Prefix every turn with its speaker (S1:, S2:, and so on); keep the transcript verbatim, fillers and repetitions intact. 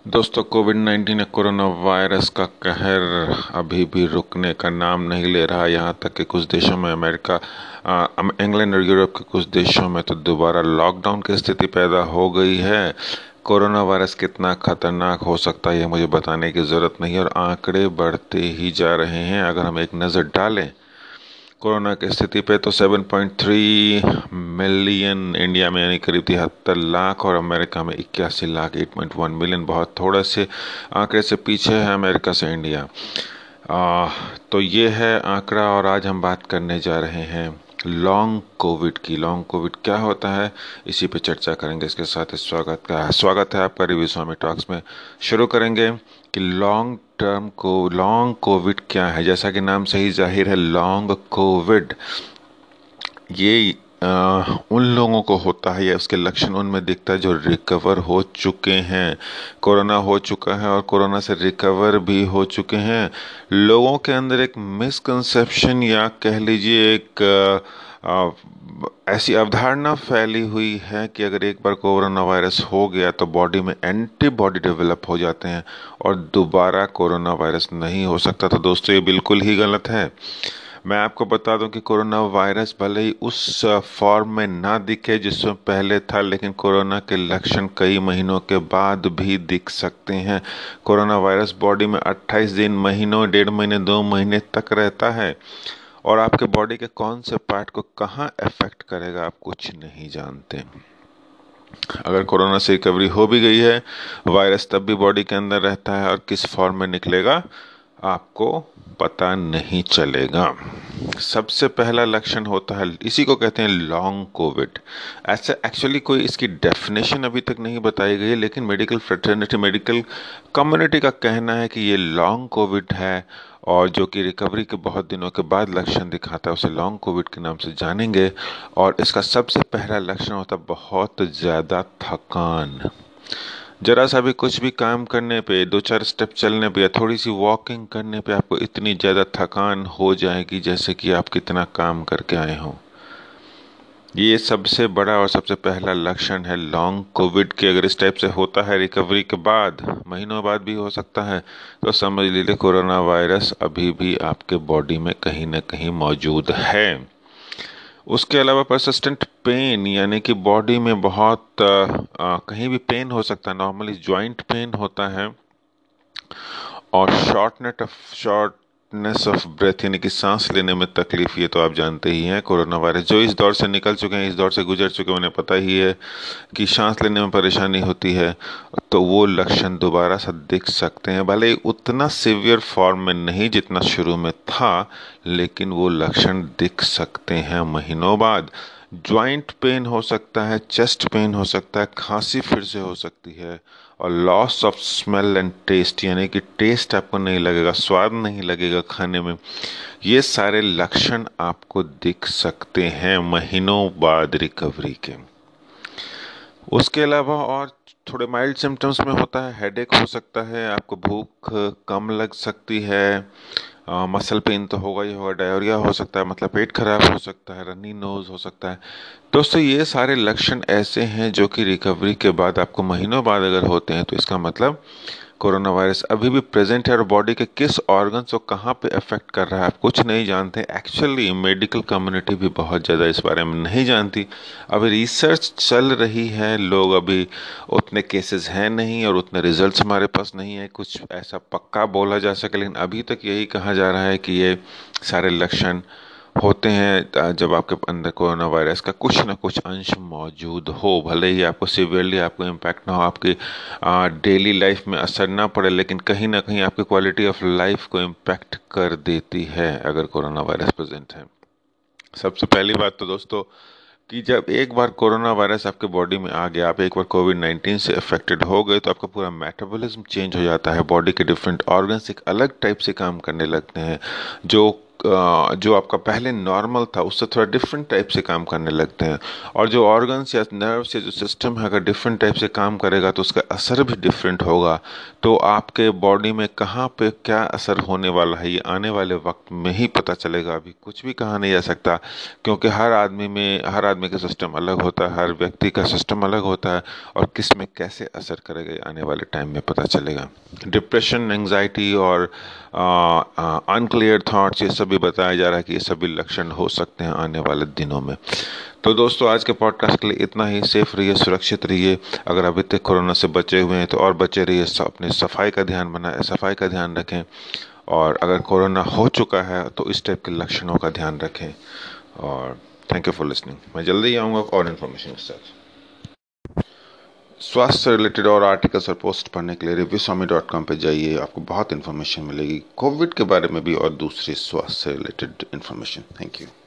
S1: दोस्तों, COVID nineteen या corona virus का कहर अभी भी रुकने का नाम नहीं ले रहा। यहाँ तक कि कुछ देशों में अमेरिका, आ, अम- इंग्लैंड और यूरोप के कुछ देशों में तो दोबारा लॉकडाउन की स्थिति पैदा हो गई है। कोरोना वायरस कितना खतरनाक हो सकता है ये मुझे बताने की ज़रूरत नहीं है, और आंकड़े बढ़ते ही जा रहे हैं। अगर हम एक नज़र डालें कोरोना की स्थिति पे तो सात पॉइंट तीन मिलियन इंडिया में, यानी करीब तिहत्तर लाख, और अमेरिका में इक्यासी लाख, आठ पॉइंट एक मिलियन। बहुत थोड़े से आंकड़े से पीछे है अमेरिका से इंडिया। आ, तो ये है आंकड़ा, और आज हम बात करने जा रहे हैं लॉन्ग कोविड की। लॉन्ग कोविड क्या होता है, इसी पे चर्चा करेंगे। इसके साथ ही स्वागत का स्वागत है आपका रिव्यू स्वामी टॉक्स में। शुरू करेंगे कि लॉन्ग टर्म को लॉन्ग कोविड क्या है। जैसा कि नाम से ही जाहिर है, लॉन्ग कोविड ये अ, उन लोगों को होता है, या उसके लक्षण उनमें दिखता है जो रिकवर हो चुके हैं। कोरोना हो चुका है और कोरोना से रिकवर भी हो चुके हैं। लोगों के अंदर एक मिसकंसेप्शन, या कह लीजिए एक अ, अ, ऐसी अवधारणा फैली हुई है कि अगर एक बार कोरोना वायरस हो गया तो बॉडी में एंटीबॉडी डेवलप हो जाते हैं और दोबारा कोरोना वायरस नहीं हो सकता। तो दोस्तों, ये बिल्कुल ही गलत है। मैं आपको बता दूं कि कोरोना वायरस भले ही उस फॉर्म में ना दिखे जिसमें पहले था, लेकिन कोरोना के लक्षण कई महीनों के बाद भी दिख सकते हैं। कोरोना वायरस बॉडी में अट्ठाईस दिन, महीनों, डेढ़ महीने, दो महीने तक रहता है, और आपके बॉडी के कौन से पार्ट को कहाँ अफेक्ट करेगा आप कुछ नहीं जानते। अगर कोरोना से रिकवरी हो भी गई है, वायरस तब भी बॉडी के अंदर रहता है, और किस फॉर्म में निकलेगा आपको पता नहीं चलेगा। सबसे पहला लक्षण होता है, इसी को कहते हैं लॉन्ग कोविड। ऐसा एक्चुअली कोई इसकी डेफिनेशन अभी तक नहीं बताई गई है, लेकिन मेडिकल फ्रेटर्निटी, मेडिकल कम्युनिटी का कहना है कि ये लॉन्ग कोविड है, और जो कि रिकवरी के बहुत दिनों के बाद लक्षण दिखाता है उसे लॉन्ग कोविड के नाम से जानेंगे। और इसका सबसे पहला लक्षण होता है बहुत ज़्यादा थकान। जरा सा भी कुछ भी काम करने पे, दो चार स्टेप चलने पे या थोड़ी सी वॉकिंग करने पे आपको इतनी ज़्यादा थकान हो जाएगी जैसे कि आप कितना काम करके आए हों। ये सबसे बड़ा और सबसे पहला लक्षण है लॉन्ग कोविड के। अगर इस टाइप से होता है रिकवरी के बाद, महीनों बाद भी हो सकता है, तो समझ लीजिए कोरोना वायरस अभी भी आपके बॉडी में कहीं ना कहीं मौजूद है। उसके अलावा परसिस्टेंट पेन, यानी कि बॉडी में बहुत अ, अ, कहीं भी पेन हो सकता है। नॉर्मली जॉइंट पेन होता है, और shortness of shortness of breath, यानी कि सांस लेने में तकलीफ। ये तो आप जानते ही हैं, कोरोना वायरस जो इस दौर से निकल चुके हैं, इस दौर से गुजर चुके हैं, उन्हें पता ही है कि सांस लेने में परेशानी होती है। तो वो लक्षण दोबारा से दिख सकते हैं, भले ही उतना सिवियर फॉर्म में नहीं जितना शुरू में था, लेकिन वो लक्षण दिख सकते हैं महीनों बाद। ज्वाइंट पेन हो सकता है, चेस्ट पेन हो सकता है, खांसी फिर से हो सकती है, और loss of smell and taste, यानी कि टेस्ट आपको नहीं लगेगा, स्वाद नहीं लगेगा खाने में। ये सारे लक्षण आपको दिख सकते हैं महीनों बाद रिकवरी के। उसके अलावा और थोड़े माइल्ड सिम्टम्स में होता है, हेडेक हो सकता है, आपको भूख कम लग सकती है, मसल पेन तो होगा ही होगा, डायरिया हो सकता है, मतलब पेट खराब हो सकता है, रनी नोज हो सकता है। दोस्तों, ये सारे लक्षण ऐसे हैं जो कि रिकवरी के बाद आपको महीनों बाद अगर होते हैं, तो इसका मतलब कोरोना वायरस अभी भी प्रेजेंट है, और बॉडी के किस ऑर्गन्स को कहाँ पे अफेक्ट कर रहा है आप कुछ नहीं जानते। एक्चुअली मेडिकल कम्युनिटी भी बहुत ज़्यादा इस बारे में नहीं जानती। अभी रिसर्च चल रही है, लोग अभी उतने केसेस हैं नहीं, और उतने रिजल्ट्स हमारे पास नहीं है कुछ ऐसा पक्का बोला जा सके। लेकिन अभी तक यही कहा जा रहा है कि ये सारे लक्षण होते हैं जब आपके अंदर कोरोना वायरस का कुछ ना कुछ अंश मौजूद हो। भले ही आपको सिवियरली आपको इम्पैक्ट ना हो, आपकी डेली लाइफ में असर ना पड़े, लेकिन कहीं ना कहीं आपकी क्वालिटी ऑफ लाइफ को इम्पैक्ट कर देती है अगर कोरोना वायरस प्रेजेंट है। सबसे पहली बात तो दोस्तों, कि जब एक बार कोरोना वायरस आपके बॉडी में आ गया, आप एक बार कोविड नाइन्टीन से अफेक्टेड हो गए, तो आपका पूरा मेटाबॉलिज्म चेंज हो जाता है। बॉडी के डिफरेंट ऑर्गन्स एक अलग टाइप से काम करने लगते हैं। जो अ, जो आपका पहले नॉर्मल था उससे थोड़ा डिफरेंट टाइप से काम करने लगते हैं। और जो ऑर्गन्स या नर्व्स या जो सिस्टम है अगर डिफरेंट टाइप से काम करेगा तो उसका असर भी डिफरेंट होगा। तो आपके बॉडी में कहाँ पे क्या असर होने वाला है ये आने वाले वक्त में ही पता चलेगा, अभी कुछ भी कहा नहीं जा सकता। क्योंकि हर आदमी में हर आदमी का सिस्टम अलग होता है, हर व्यक्ति का सिस्टम अलग होता है, और किस में कैसे असर करेगा ये आने वाले टाइम में पता चलेगा। डिप्रेशन, एंजाइटी और अनक्लियर थॉट्स, ये सभी बताया जा रहा है कि ये सभी लक्षण हो सकते हैं आने वाले दिनों में। तो दोस्तों आज के पॉडकास्ट के लिए इतना ही। सेफ रहिए, सुरक्षित रहिए। अगर अभी तक कोरोना से बचे हुए हैं तो और बचे रहिए। अपनी सफाई का ध्यान बनाए सफाई का ध्यान रखें। और अगर कोरोना हो चुका है तो इस टाइप के लक्षणों का ध्यान रखें। और थैंक यू फॉर लिसनिंग। मैं जल्दी ही आऊँगा और इन्फॉर्मेशन के साथ। स्वास्थ्य से रिलेटेड और आर्टिकल्स और पोस्ट पढ़ने के लिए रिव्यू स्वामी डॉट कॉम पर जाइए, आपको बहुत इन्फॉर्मेशन मिलेगी कोविड के बारे में भी और दूसरी स्वास्थ्य से रिलेटेड इन्फॉर्मेशन। Thank you.